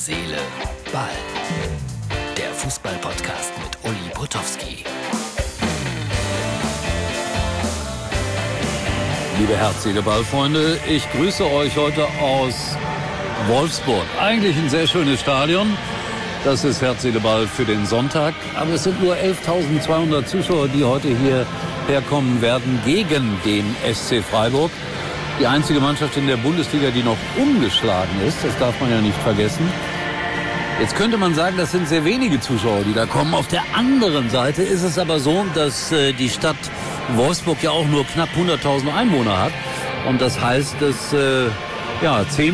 Seele, Ball. Der Fußball-Podcast mit Uli Potowski. Liebe Herz, Seele, Ball-Freunde, ich grüße euch heute aus Wolfsburg. Eigentlich ein sehr schönes Stadion. Das ist Herz, Seele, Ball für den Sonntag. Aber es sind nur 11.200 Zuschauer, die heute hierher kommen werden gegen den SC Freiburg. Die einzige Mannschaft in der Bundesliga, die noch ungeschlagen ist. Das darf man ja nicht vergessen. Jetzt könnte man sagen, das sind sehr wenige Zuschauer, die da kommen. Auf der anderen Seite ist es aber so, dass die Stadt Wolfsburg ja auch nur knapp 100.000 Einwohner hat. Und das heißt, dass 10%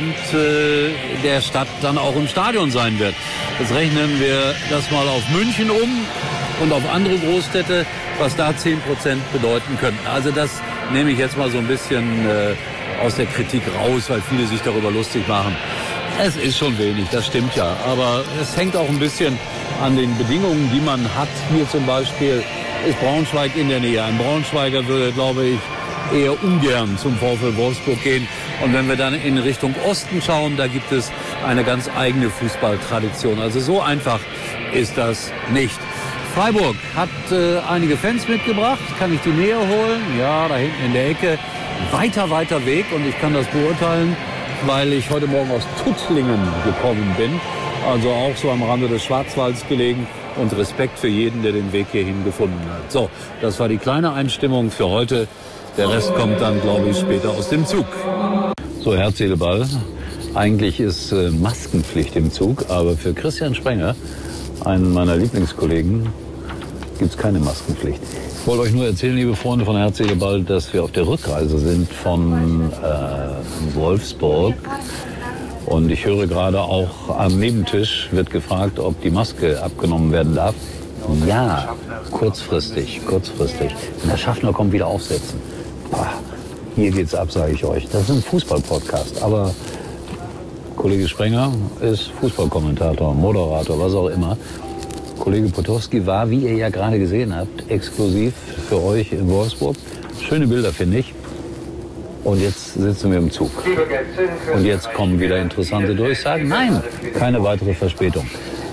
der Stadt dann auch im Stadion sein wird. Jetzt rechnen wir das mal auf München um und auf andere Großstädte, was da 10% bedeuten könnten. Also das nehme ich jetzt mal so ein bisschen aus der Kritik raus, weil viele sich darüber lustig machen. Es ist schon wenig, das stimmt ja. Aber es hängt auch ein bisschen an den Bedingungen, die man hat. Hier zum Beispiel ist Braunschweig in der Nähe. Ein Braunschweiger würde, glaube ich, eher ungern zum VfL Wolfsburg gehen. Und wenn wir dann in Richtung Osten schauen, da gibt es eine ganz eigene Fußballtradition. Also so einfach ist das nicht. Freiburg hat einige Fans mitgebracht. Kann ich die näher holen? Ja, da hinten in der Ecke. Weiter Weg. Und ich kann das beurteilen, weil ich heute Morgen aus Tuttlingen gekommen bin. Also auch so am Rande des Schwarzwalds gelegen. Und Respekt für jeden, der den Weg hierhin gefunden hat. So, das war die kleine Einstimmung für heute. Der Rest kommt dann, glaube ich, später aus dem Zug. So, Herz, Seele, Ball. Eigentlich ist Maskenpflicht im Zug. Aber für Christian Sprenger, einen meiner Lieblingskollegen, gibt es keine Maskenpflicht. Ich wollte euch nur erzählen, liebe Freunde von Herz, Seele, Ball, dass wir auf der Rückreise sind von Wolfsburg. Und ich höre gerade auch am Nebentisch wird gefragt, ob die Maske abgenommen werden darf. Ja, kurzfristig. Wenn der Schaffner kommt, wieder aufsetzen. Boah, hier geht's ab, sage ich euch. Das ist ein Fußball-Podcast, aber Kollege Sprenger ist Fußballkommentator, Moderator, was auch immer. Kollege Potowski war, wie ihr ja gerade gesehen habt, exklusiv für euch in Wolfsburg. Schöne Bilder, finde ich. Und jetzt sitzen wir im Zug. Und jetzt kommen wieder interessante Durchsagen. Nein, keine weitere Verspätung.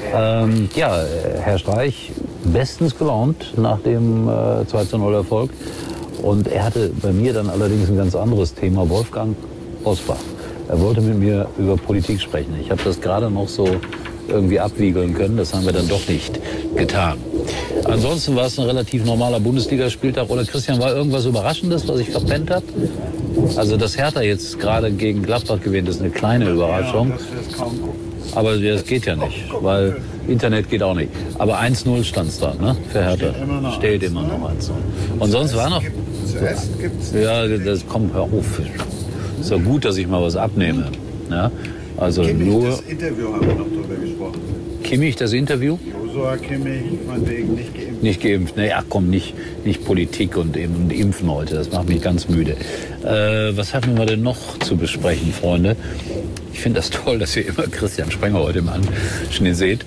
Herr Streich, bestens gelaunt nach dem 2:0 Erfolg. Und er hatte bei mir dann allerdings ein ganz anderes Thema. Wolfgang Bosbach. Er wollte mit mir über Politik sprechen. Ich habe das gerade noch so irgendwie abwiegeln können. Das haben wir dann doch nicht getan. Ansonsten war es ein relativ normaler Bundesligaspieltag. Oder Christian, war irgendwas Überraschendes, was ich verpennt habe? Also, dass Hertha jetzt gerade gegen Gladbach gewinnt, ist eine kleine Überraschung. Ja, dass wir es kaum gucken. Aber das geht ja nicht, weil Internet geht auch nicht. Aber 1:0 stand es da, ne? Für Hertha. Steht immer noch 1:0. Und sonst war noch... Ja, das kommt, hör auf. Ist doch gut, dass ich mal was abnehme. Ja? Also Kimmich, nur... das Interview haben wir noch drüber gesprochen. Kimmich, das Interview? Josua Kimmich, von wegen nicht geimpft. Nicht geimpft. Naja, komm, nicht Politik und Impfen heute. Das macht mich ganz müde. Was hatten wir denn noch zu besprechen, Freunde? Ich finde das toll, dass ihr immer Christian Sprenger heute im Anschnitt seht.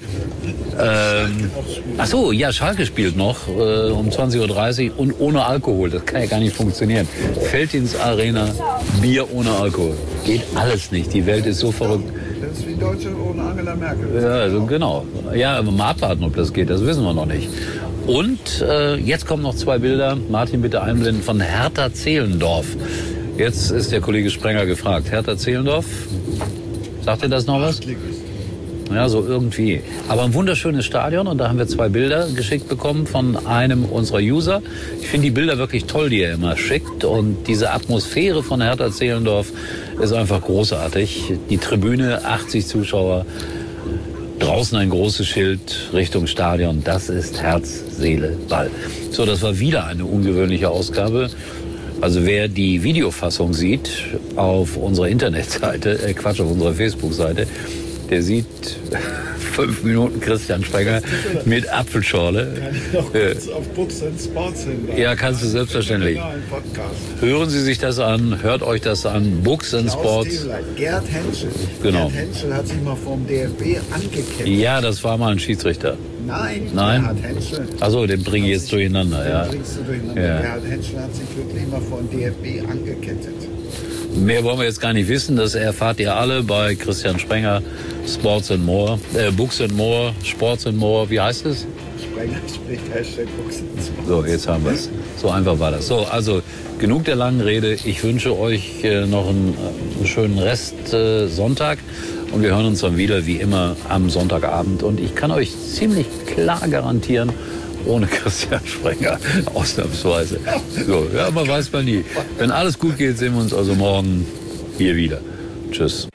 Ach so, ja, Schalke spielt noch um 20:30 Uhr und ohne Alkohol. Das kann ja gar nicht funktionieren. Feldins Arena, Bier ohne Alkohol. Geht alles nicht. Die Welt ist so verrückt. Das ist wie Deutschland ohne Angela Merkel. Ja, also genau. Ja, aber mal abwarten, ob das geht. Das wissen wir noch nicht. Und jetzt kommen noch 2 Bilder. Martin, bitte einblenden, von Hertha Zehlendorf. Jetzt ist der Kollege Sprenger gefragt. Hertha Zehlendorf, sagt ihr das noch was? Ja, so irgendwie. Aber ein wunderschönes Stadion und da haben wir 2 Bilder geschickt bekommen von einem unserer User. Ich finde die Bilder wirklich toll, die er immer schickt. Und diese Atmosphäre von Hertha Zehlendorf ist einfach großartig. Die Tribüne, 80 Zuschauer, draußen ein großes Schild Richtung Stadion. Das ist Herz, Seele, Ball. So, das war wieder eine ungewöhnliche Ausgabe. Also wer die Videofassung sieht auf unserer Internetseite, auf unserer Facebook-Seite, der sieht 5 Minuten Christian Sprenger mit Apfelschorle. Kann ich noch kurz auf Books and Sports hinweisen? Ja, kannst du selbstverständlich. Hören Sie sich das an, hört euch das an. Books and Sports. Gerd Henschel. Genau. Gerd Henschel hat sich mal vom DFB angekettet. Ja, das war mal ein Schiedsrichter. Nein, Nein? Gerhard Henschel. Achso, den bringe ich jetzt durcheinander. Ja. Den bringst du durcheinander. Ja. Gerhard Henschel hat sich wirklich mal vom DFB angekettet. Mehr wollen wir jetzt gar nicht wissen. Das erfahrt ihr alle bei Christian Sprenger, Sports and More, Books and More, Sports and More. Wie heißt es? Sprenger spricht Hashtag Books and Sports. So, jetzt haben wir es. So einfach war das. So, also genug der langen Rede. Ich wünsche euch noch einen schönen Rest Sonntag. Und wir hören uns dann wieder, wie immer, am Sonntagabend. Und ich kann euch ziemlich klar garantieren, ohne Christian Sprenger, ausnahmsweise. So, ja, man weiß mal nie. Wenn alles gut geht, sehen wir uns also morgen hier wieder. Tschüss.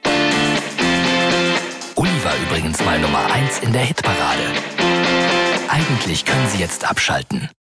Uli war übrigens mal Nummer 1 in der Hitparade. Eigentlich können Sie jetzt abschalten.